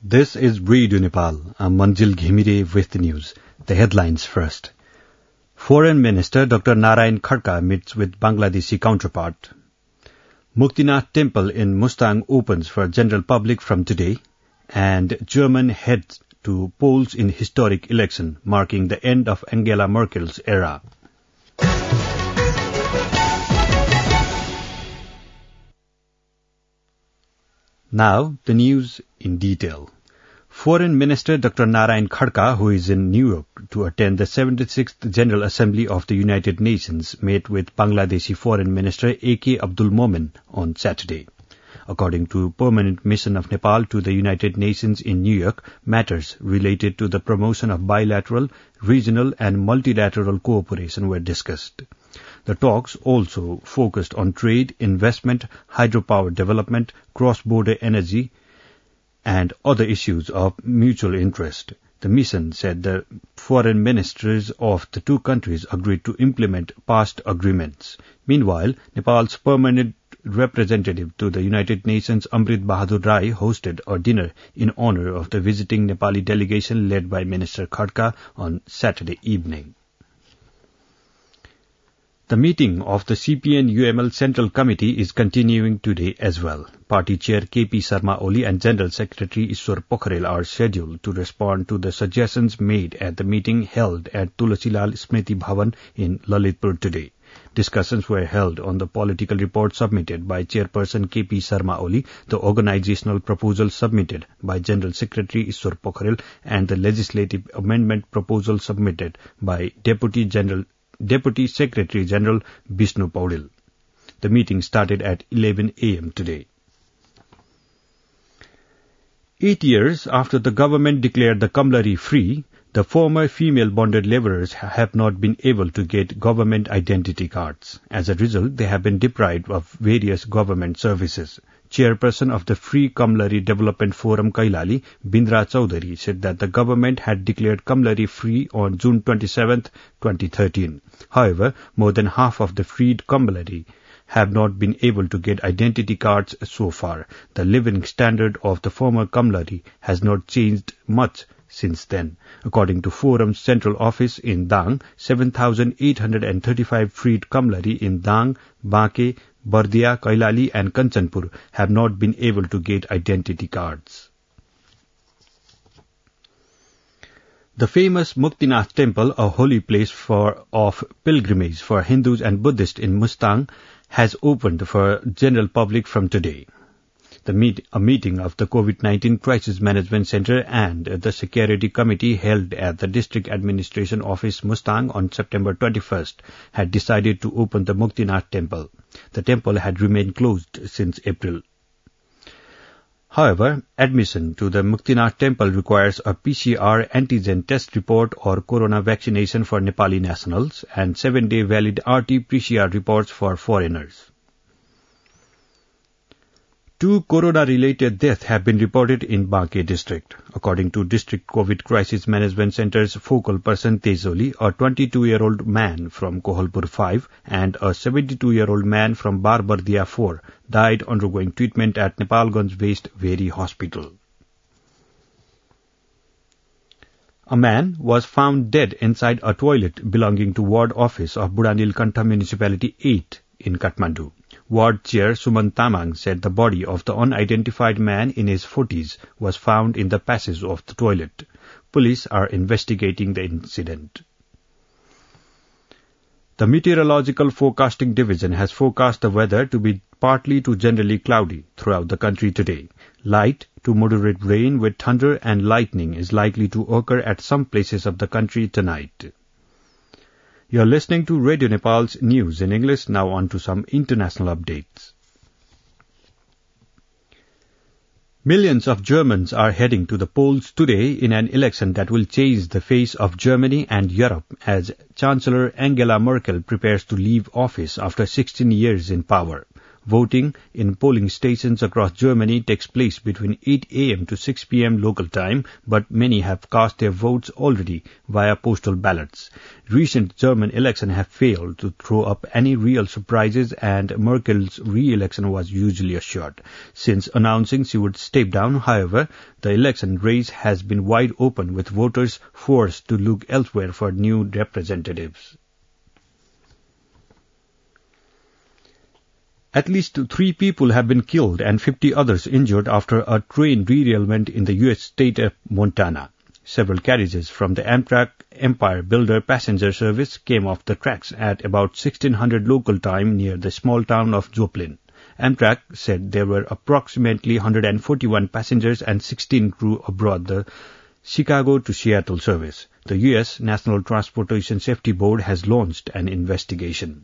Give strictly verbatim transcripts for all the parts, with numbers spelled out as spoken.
This is Radio Nepal. I'm Manjil Ghimire with the news. The headlines first. Foreign Minister Doctor Narayan Khadka meets with Bangladeshi counterpart. Muktinath Temple in Mustang opens for general public from today. And German heads to polls in historic election, marking the end of Angela Merkel's era. Now, the news in detail. Foreign Minister Doctor Narayan Khadka, who is in New York to attend the seventy-sixth General Assembly of the United Nations, met with Bangladeshi Foreign Minister A K Abdul Momen on Saturday. According to Permanent Mission of Nepal to the United Nations in New York, matters related to the promotion of bilateral, regional and multilateral cooperation were discussed. The talks also focused on trade, investment, hydropower development, cross-border energy, and other issues of mutual interest. The mission said the foreign ministers of the two countries agreed to implement past agreements. Meanwhile, Nepal's permanent representative to the United Nations, Amrit Bahadur Rai, hosted a dinner in honor of the visiting Nepali delegation led by Minister Khadka on Saturday evening. The meeting of the C P N U M L Central Committee is continuing today as well. Party Chair K P Sharma Oli and General Secretary Ishwar Pokhrel are scheduled to respond to the suggestions made at the meeting held at Tulasilal Smriti Bhavan in Lalitpur today. Discussions were held on the political report submitted by Chairperson K P Sharma Oli, the organizational proposal submitted by General Secretary Ishwar Pokhrel, and the legislative amendment proposal submitted by Deputy General Deputy Secretary General Vishnu Paudil. The meeting started at eleven a m today. Eight years after the government declared the Kamlari free, the former female bonded labourers have not been able to get government identity cards. As a result, they have been deprived of various government services. Chairperson of the Free Kamlari Development Forum Kailali, Bindra Chaudhary, said that the government had declared Kamlari free on June twenty-seventh, twenty thirteen. However, more than half of the freed Kamlari have not been able to get identity cards so far. The living standard of the former Kamlari has not changed much since then. According to Forum's central office in Dang, seven thousand eight hundred thirty-five freed Kamlari in Dang, Banke, Bardia, Kailali and Kanchanpur have not been able to get identity cards. The famous Muktinath Temple, a holy place for of pilgrimage for Hindus and Buddhists in Mustang, has opened for general public from today. The meet, a meeting of the COVID nineteen Crisis Management Center and the Security Committee held at the District Administration Office Mustang on September twenty-first had decided to open the Muktinath Temple. The temple had remained closed since April. However, admission to the Muktinath Temple requires a P C R antigen test report or corona vaccination for Nepali nationals and seven-day valid R T P C R reports for foreigners. Two corona-related deaths have been reported in Banke district. According to District COVID Crisis Management Center's focal person Tejoli, a twenty-two-year-old man from Kohalpur five and a seventy-two-year-old man from Barbardia four died undergoing treatment at Nepalganj-based Veri Hospital. A man was found dead inside a toilet belonging to Ward Office of Budanilkantha Municipality eight in Kathmandu. Ward Chair Suman Tamang said the body of the unidentified man in his forties was found in the passage of the toilet. Police are investigating the incident. The Meteorological Forecasting Division has forecast the weather to be partly to generally cloudy throughout the country today. Light to moderate rain with thunder and lightning is likely to occur at some places of the country tonight. You are listening to Radio Nepal's news in English. Now on to some international updates. Millions of Germans are heading to the polls today in an election that will change the face of Germany and Europe as Chancellor Angela Merkel prepares to leave office after sixteen years in power. Voting in polling stations across Germany takes place between eight a.m. to six p.m. local time, but many have cast their votes already via postal ballots. Recent German elections have failed to throw up any real surprises, and Merkel's re-election was usually assured. Since announcing she would step down, however, the election race has been wide open, with voters forced to look elsewhere for new representatives. At least three people have been killed and fifty others injured after a train derailment in the U S state of Montana. Several carriages from the Amtrak Empire Builder passenger service came off the tracks at about sixteen hundred local time near the small town of Joplin. Amtrak said there were approximately one hundred forty-one passengers and sixteen crew aboard the Chicago to Seattle service. The U S National Transportation Safety Board has launched an investigation.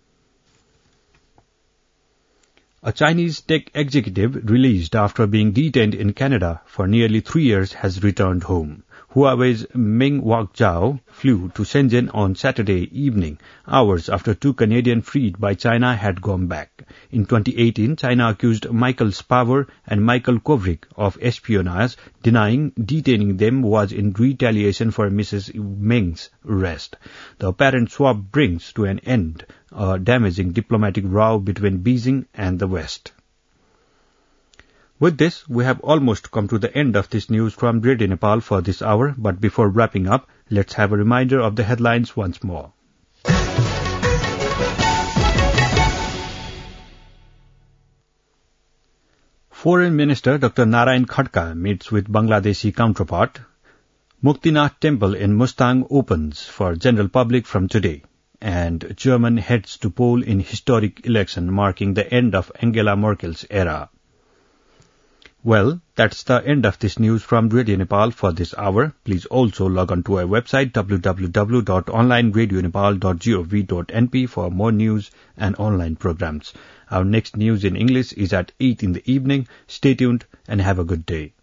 A Chinese tech executive released after being detained in Canada for nearly three years has returned home. Huawei's Meng Wanzhou flew to Shenzhen on Saturday evening, hours after two Canadians freed by China had gone back. In twenty eighteen, China accused Michael Spavor and Michael Kovrig of espionage, denying detaining them was in retaliation for Missus Meng's arrest. The apparent swap brings to an end a damaging diplomatic row between Beijing and the West. With this, we have almost come to the end of this news from Radio Nepal for this hour, but before wrapping up, let's have a reminder of the headlines once more. Foreign Minister Doctor Narayan Khadka meets with Bangladeshi counterpart. Muktinath Temple in Mustang opens for general public from today. And Germany heads to poll in historic election marking the end of Angela Merkel's era. Well, that's the end of this news from Radio Nepal for this hour. Please also log on to our website w w w dot online radio nepal dot gov dot n p for more news and online programs. Our next news in English is at eight in the evening. Stay tuned and have a good day.